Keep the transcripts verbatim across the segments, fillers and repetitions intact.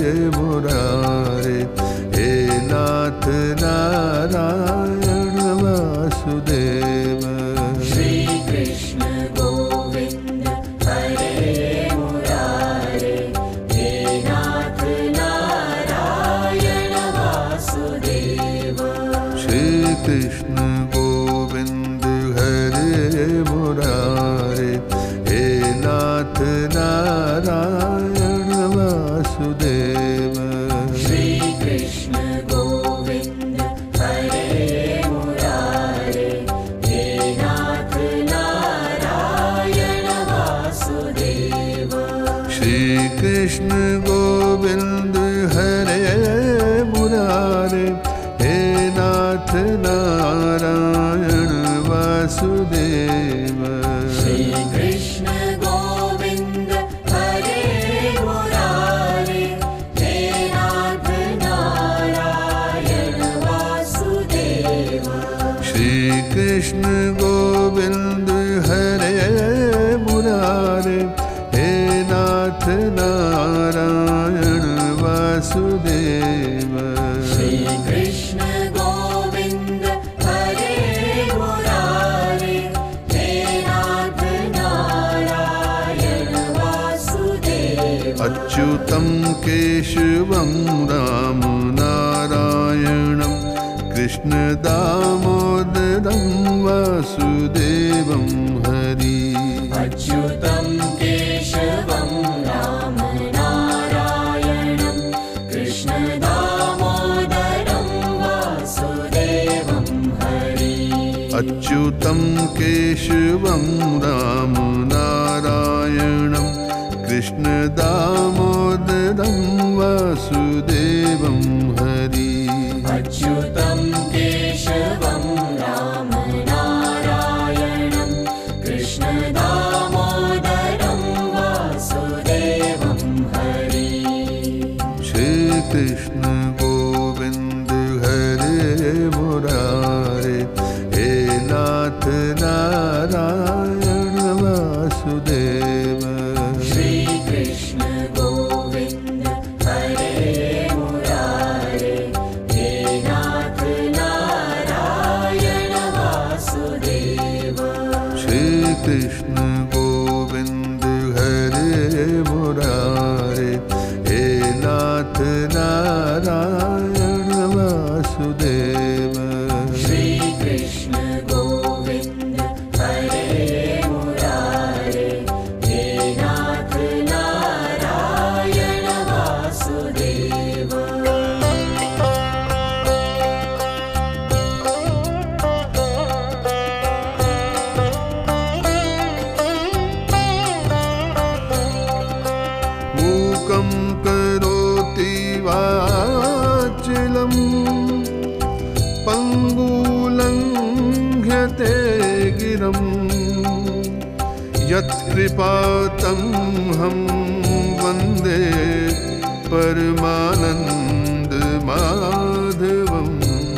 मुरारे, हे नाथ नारायण वासुदेव। श्री कृष्ण गोविंद हरे मुरारे, हे नाथ नारायण वासुदेव। श्री कृष्ण गोविंद हरे मुरारे, हे नाथ नारायण वासुदेव। श्री कृष्ण गोविंद हरे मुरारे, हे नाथ नारायण वासुदेव। श्री कृष्ण गोविंद हरे मुरारे, हे नाथ नारायण वासुदेव। श्री कृष्ण गोविंद हरे मुरारे, हे नाथ नारायण वासुदेव। श्री कृष्ण गोविंद हरे मुरारे, हे नाथ नारायण वासुदेव। श्री कृष्ण गोविंद हरे मुरारे, हे नाथ नारायण वासुदेव। अच्युतं केशवं राम नारायणं कृष्ण दामोदरं वासुदेवं हरि। अच्युतं केशवं राम नारायणं कृष्ण दामोदरं वासुदेवं हरि। अच्युतं केशवं राम नारायणं कृष्ण दामोदरं वासुदेवं हरि। अच्युतं केशवं राम नारायणं कृष्ण दामोदरं वासुदेवं हरि। श्री कृष्ण गोविंद हरे मुरारे, हे नाथ नारायण वासुदेव। श्री कृष्ण गोविंद हरे मुरारे, हे नाथ नारायण वासुदेव। श्री कृष्ण गोविंद हरे मुरारे, हे नाथ नारायण वासुदेव। श्री कृष्ण गोविंद हरे मुरारे, हे नाथ नारायण वासुदेव। मूकं करोति वाचिलं, पङ्गुलङ्घ्यते गिरं, यत्कृपातमहं वन्दे परमानन्दमाधवम्।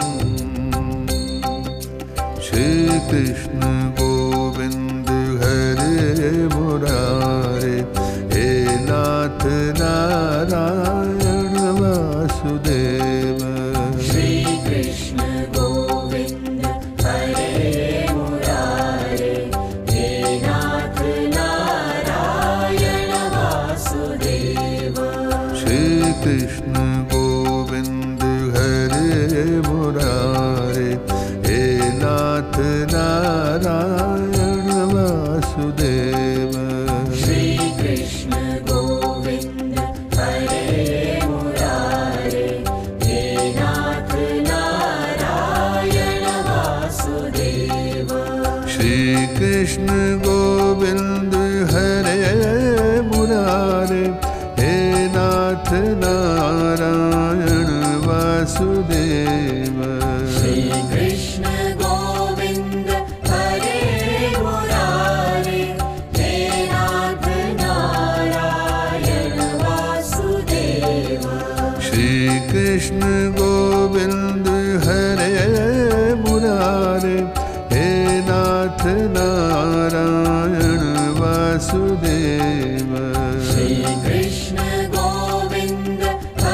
श्री कृष्ण गोविंद हरे मुरारे, हे नाथ नारायण वासुदेव। श्री कृष्ण गोविंद हरे मुरारे, हे नाथ नारायण वासुदेव। श्री कृष्ण गोविंद हरे मुरारे, हे नाथ नारायण वासुदेव। श्री कृष्ण गोविंद हरे मुरारे, हे नाथ नारायण वासुदेव। श्री कृष्ण गोविंद हरे मुरारे, हे नाथ नारायण वासुदेव। श्री कृष्ण गोविंद हरे मुरारे, हे नाथ नारायण वासुदेव। श्री कृष्ण गोविंद हरे मुरारे, हे नाथ नारायण वासुदेव। श्री कृष्ण गोविंद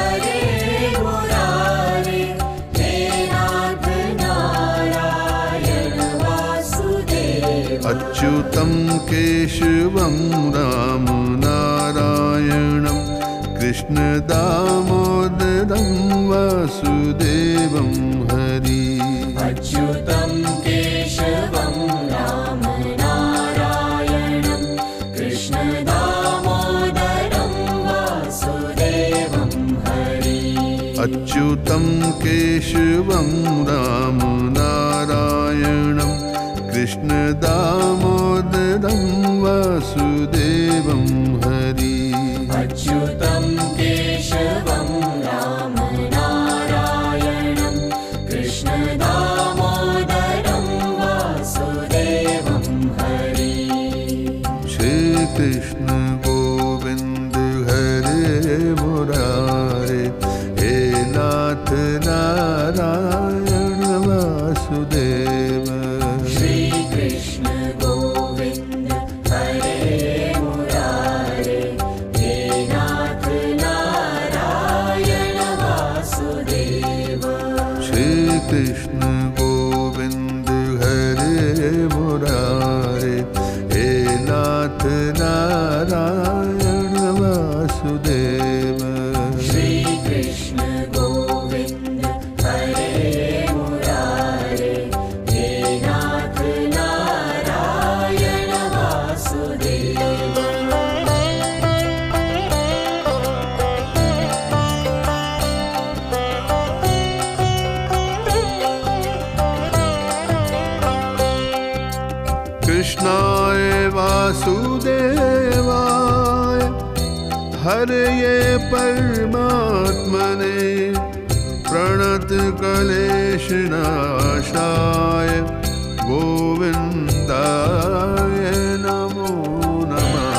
केशवं राम नारायणं कृष्ण दामोदरं वासुदेवं हरि। अच्युतं केशवं राम नारायणं कृष्ण दामोदरं वासुदेवं हरि। अच्युतं केशवं राम नारायणं कृष्ण दामोदरं वासुदेवं हरि। अच्युतं केशवं राम नारायणं कृष्ण दामोदरं वासुदेवं हरि। श्री कृष्ण गोविंद हरे मुरारे, हे नाथ नारायण वासुदेव। श्री कृष्ण गोविंद हरे मुरारे, हे नाथ नारायण वासुदेव। श्री कृष्ण गोविंद हरे मुरारे, हे नाथ नारायण वासुदेव। श्री कृष्ण गोविंद हरे मुरारे, हे नाथ नारायण वासुदेव। कृष्णाय वासुदेवाय हरये परमात्मने, प्रणत क्लेशनाशाय गोविन्दाय नमो नमः।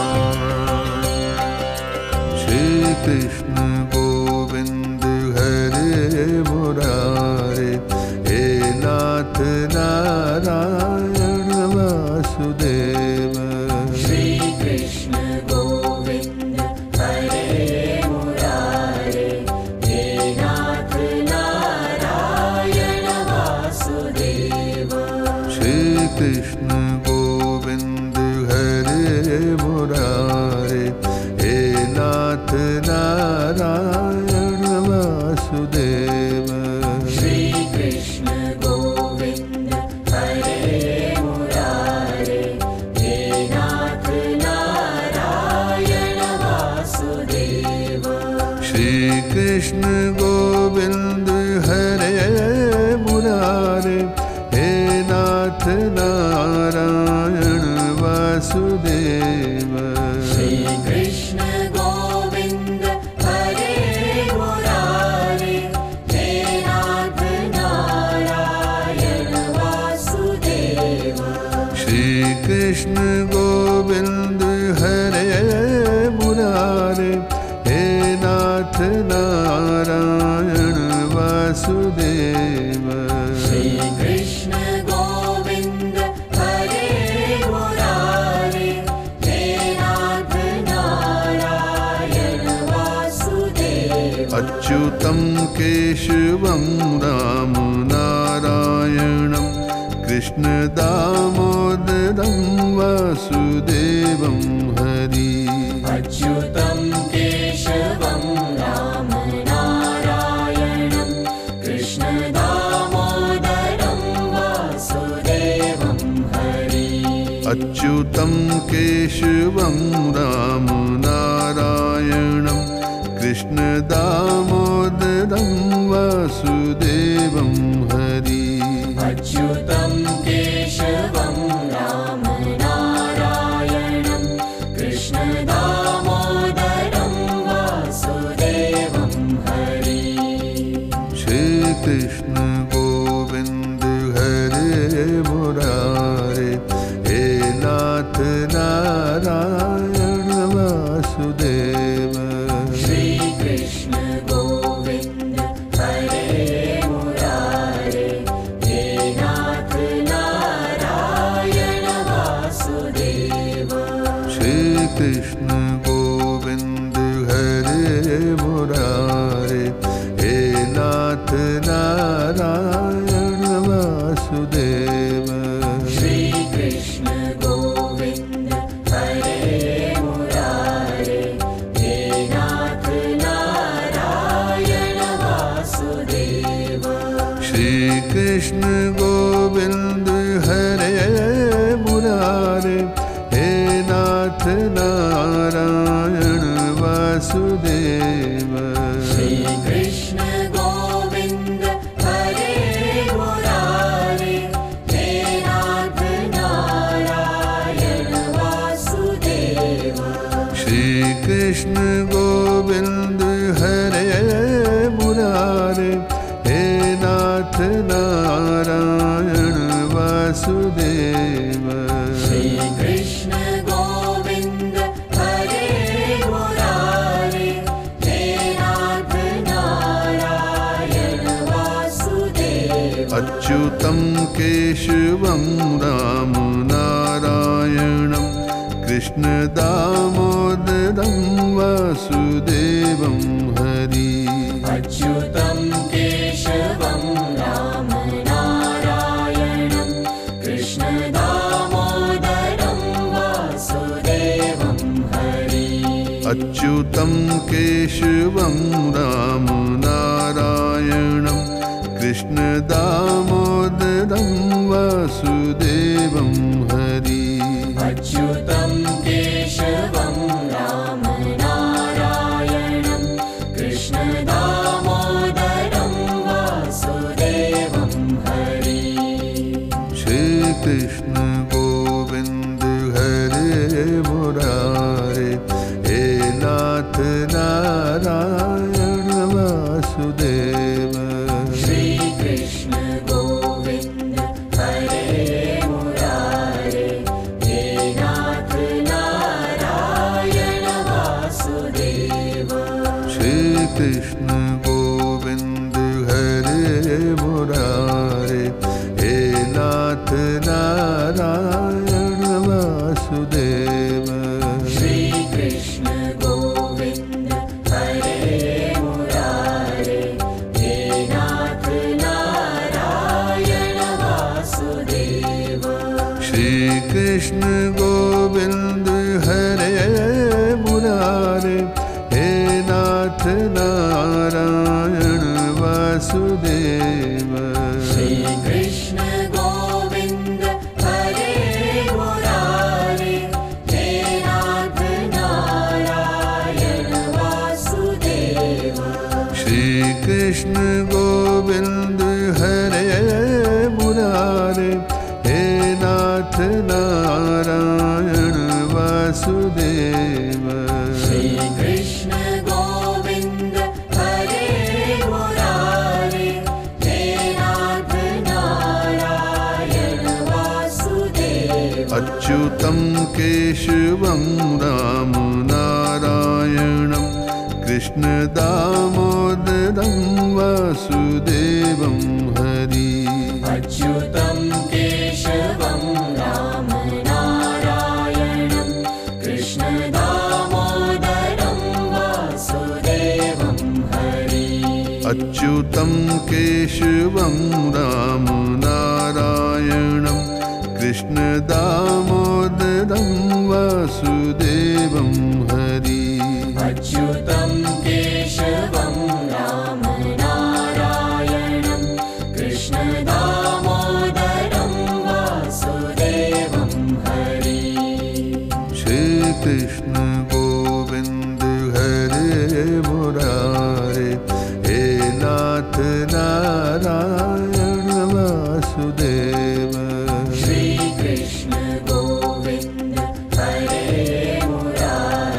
श्री कृष्ण गोविंद हरे मुरारे, हे नाथ नारायण वासुदेव। श्री कृष्ण गोविंद हरे मुरारे, हे नाथ नारायण वासुदेव। श्री कृष्ण गोविंद हरे मुरारे, हे नाथ नारायण वासुदेव। श्री कृष्ण गोविंद हरे मुरारे, हे नाथ नारायण वासुदेव। श्री कृष्ण गोविंद हरे मुरारे, हे नाथ नारायण वासुदेव। श्री कृष्ण गोविंद हरे मुरारे, हे नाथ नारायण वासुदेव। श्री कृष्ण गोविंद हरे मुरारे, हे नाथ नारायण वासुदेव। श्री कृष्ण गोविंद हरे मुरारे, हे नाथ नारायण वासुदेव। अच्युतं केशवं राम नारायणं कृष्ण दामोदरं वासुदेवं हरि। अच्युतं केशवं राम नारायणं कृष्ण दामोदरं वासुदेवं हरि। अच्युतं केशवं राम नारायणं कृष्ण दामोदरं वासुदेवं हरि। अच्युतं केशवं राम नारायणं कृष्ण दामोदरं वासुदेवं हरि। श्री कृष्ण गोविंद हरे मुरारे, हे नाथ नारायण वासुदेव। श्री कृष्ण गोविंद हरे मुरारे, हे नाथ नारायण वासुदेव। श्री कृष्ण गोविंद हरे मुरारे, हे नाथ नारायण वासुदेव। श्री कृष्ण गोविंद कृष्ण गोविंद हरे मुरारे, हे नाथ नारायण वासुदेव। श्री कृष्ण गोविंद हरे मुरारे, हे नाथ नारायण वासुदेव। श्री कृष्ण गोविंद हरे मुरारे, हे नाथ नारायण वासुदेव। श्री कृष्ण गोविंद हरे मुरारे, हे नाथ नारायण वासुदेव। अच्युतं केशवं राम नारायणं कृष्ण दामोदरं वासुदेवं हरि। अच्युतं केशवं राम नारायणं कृष्ण दामोदरं वासुदेवं हरि। अच्युतं केशवं राम नारायणं कृष्ण दामोदरं वासुदेवं हरि। अच्युतं केशवं राम नारायणं कृष्ण दामोदरं वासुदेवं हरि। श्री कृष्ण गोविंद हरे मुरारे, हे नाथ नारायण वासुदेव। श्री कृष्ण गोविंद हरे मुरारे, हे नाथ नारायण वासुदेव। श्री कृष्ण गोविंद हरे मुरारे, हे नाथ नारायण वासुदेव। श्री कृष्ण गोविंद हरे मुरारे, हे नाथ नारायण वासुदेव। श्री कृष्ण गोविंद हरे मुरारे, हे नाथ नारायण वासुदेव। श्री कृष्ण गोविंद हरे मुरारे, हे नाथ नारायण वासुदेव। श्री कृष्ण गोविंद हरे मुरारे, हे नाथ नारायण वासुदेव। श्री कृष्ण गोविंद हरे मुरारे, हे नाथ नारायण वासुदेव। अच्युतं केशवं राम नारायणं कृष्ण दामोदरं वासुदेवं हरि। अच्युतं केशवं राम नारायणं कृष्ण दामोदरं वासुदेवं हरि। अच्युतं केशवं राम नारायणं कृष्ण दामोदरं वासुदेवं हरि। अच्युतं केशवं राम नारायणं कृष्ण दामोदरं वासुदेवं हरि। श्री कृष्ण गोविंद हरे मुरारे, हे नाथ नारायण वासुदेव। श्री कृष्ण गोविंद हरे मुरारे,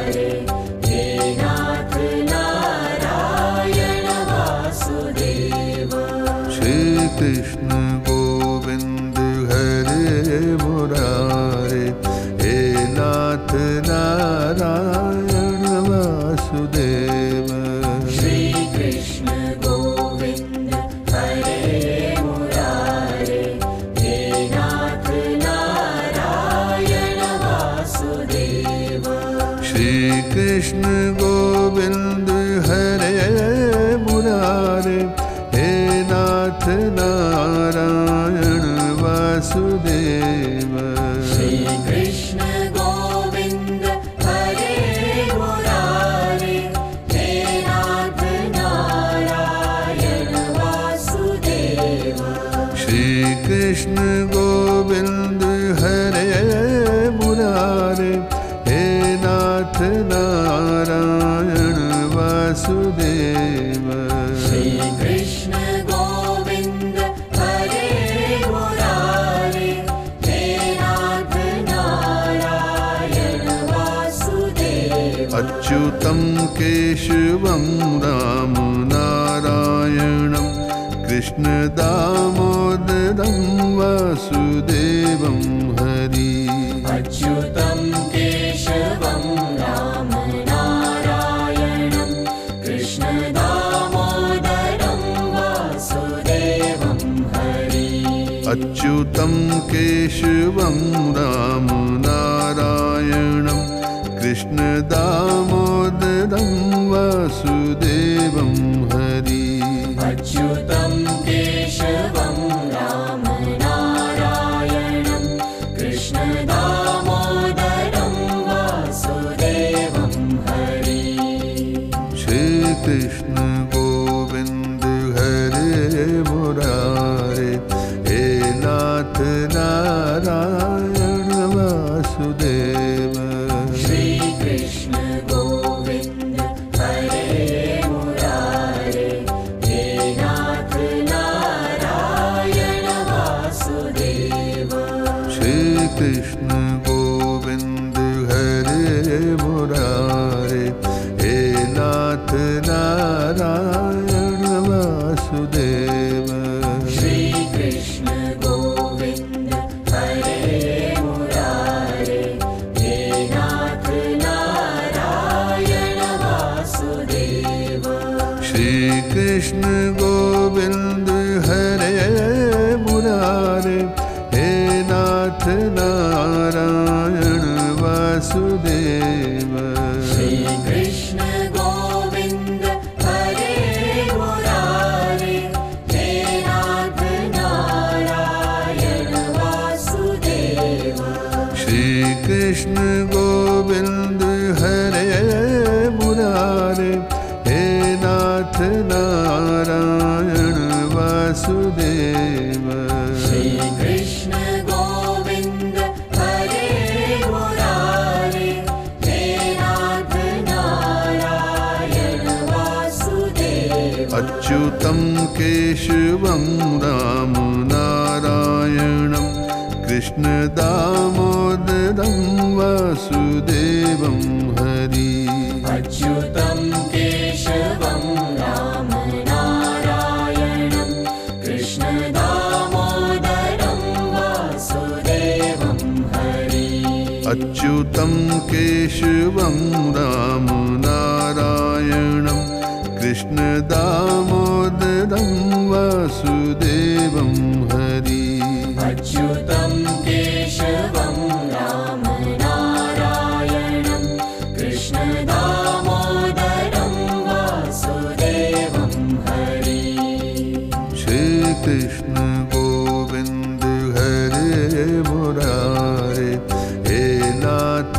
कृष्ण गोविंद हरे मुरारे, हे नाथ नारायण वासुदेव। श्री कृष्ण गोविंद हरे मुरारे, हे नाथ नारायण वासुदेव। अच्युतं केशवं राम नारायणं, कृष्ण दामोदरं वासुदेवं हरि। अच्युतं केशवं राम नारायणं, कृष्ण दामोदरं वासुदेवं हरि। अच्युतं केशवं राम नारायणं, कृष्ण दामोदरं वासुदेवं हरि। अच्युतं केशवं राम नारायणं, कृष्ण दामोदरं वासुदेवं हरि। श्री कृष्ण गोविंद हरे मुरारे, हे नाथ नारायण वासुदेव। श्री कृष्ण गोविंद हरे मुरारे, हे नाथ नारायण वासुदेव। श्री कृष्ण गोविंद हरे मुरारे, हे नाथ नारायण वासुदेव। श्री कृष्ण गोविंद हरे मुरारे, हे नाथ नारायण वासुदेव। श्री कृष्ण गोविंद हरे मुरारे, हे नाथ नारायण वासुदेव। श्री कृष्ण गोविंद हरे मुरारे, हे नाथ नारायण वासुदेव। श्री कृष्ण गोविंद हरे मुरारे, हे नाथ नारायण वासुदेव। श्री कृष्ण गोविंद हरे मुरारे, हे नाथ नारायण वासुदेव। अच्युतं केशवं राम नारायणं, कृष्ण दामोदरं वासुदेवं हरि। अच्युतं केशवं राम नारायणं, कृष्ण दामोदरं वासुदेवं हरि। अच्युतं केशवं राम नारायणं, कृष्ण दामोदरं वासुदेवं हरि। अच्युतं केशवं राम नारायणं, कृष्ण दामोदरं वासुदेवं हरि। श्री कृष्ण गोविंद हरे मुरारे, हे नाथ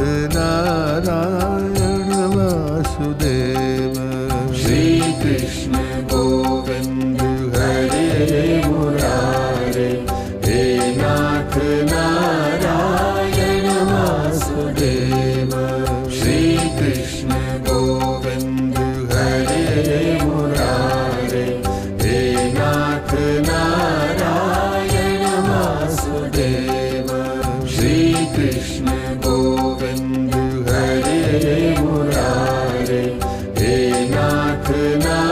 नारायण वासुदेव। श्री कृष्ण गोविंद हरे मुरारे, हे नाथ नारायण वासुदेव। श्री कृष्ण गोविंद हरे मुरारे, हे नाथ नारायण वासुदेव। श्री कृष्ण गोविंद हरे मुरारे, हे नाथ नारायण